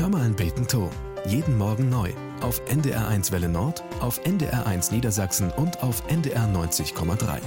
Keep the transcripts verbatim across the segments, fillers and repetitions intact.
Hör mal ein Beten to. Jeden Morgen neu. Auf N D R eins Welle Nord, auf N D R eins Niedersachsen und auf N D R neunzig Komma drei.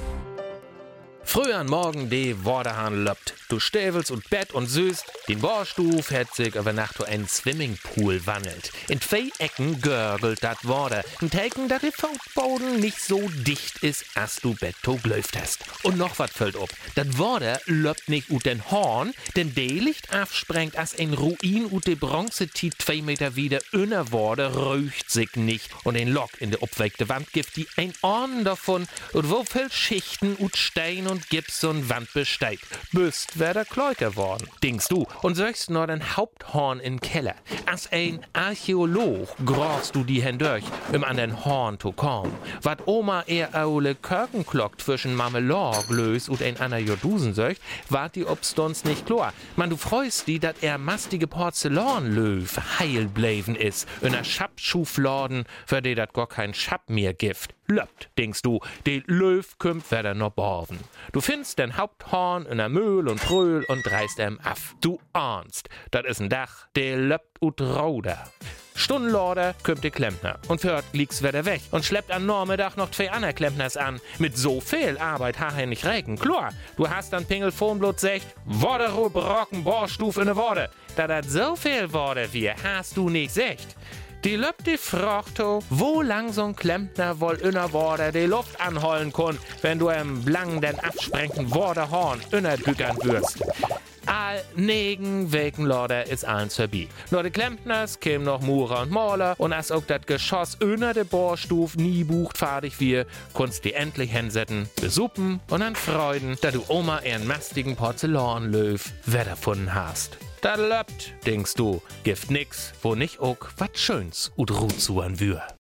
Früh an Morgen de Worderhahn löppt. Du stävelst und Bett und süßt. Den Borstuf hat sich über Nacht ein Swimmingpool wandelt. In zwei Ecken görgelt dat Worder. Ein Teken, dat der Fußboden nicht so dicht ist, as du Bett to glöft hast. Und noch wat fällt ob. Dat Worder löppt nicht ut den Horn, denn de Licht afsprengt as ein Ruin ut de Bronzetit zwei Meter wieder inner Worder röcht sich nicht. Und ein Lock in de obweckte Wand gibt die ein Orn davon. Und wo viel Schichten ut Stein und Gips und Wand besteigt. Büst wär der Kläuter worden, denkst du, und söchst nur den Haupthorn in Keller. As ein Archäolog grochst du die hindurch, um an den Horn zu kommen. Wat Oma eher aule Kirkenglockt zwischen Marmelade glös und ein aner Jodusen söcht, wart die obstons nicht klar. Man, du freust die, dat er mastige Porzellanlöw heil bleiben is, in a Schappschufladen, für die dat gar kein Schapp mehr gift. Löppt, denkst du, de Löw kümmt weder noch borven. Du findest den Haupthorn in der Mühl und Brühl und dreist em af. Du ahnst, dat is ein Dach, de löppt ut Rauder. Stundenlorder kümmt de Klempner und fört liegt's wieder weg und schleppt am Nachmittag noch zwei andere Klempners an. Mit so viel Arbeit ha nicht regen. Klar, du hast dann Pingel Fohnblut secht, Worderruh brocken Borstuf in de Worte. Da dat so viel Worte wie hast du nicht secht. Die löppt die Frochto, wo lang so'n Klempner wohl inner Worder die Luft anholen kun, wenn du im blangen den absprengten Worderhorn innerdückern würst. All negen Wegen Lorder is allen vorbei. Nur de Klempners kämen noch Murer und Maler und as auch dat Geschoss inner de Bohrstuf nie bucht fertig wir, kunst die endlich hinsetten, besuppen und an Freuden, da du Oma ihren mastigen Porzellanlöw wieder gefunden hast. Da löppt, denkst du, gift nix, wo nicht auch wat Schöns ut Ruht zu an wür.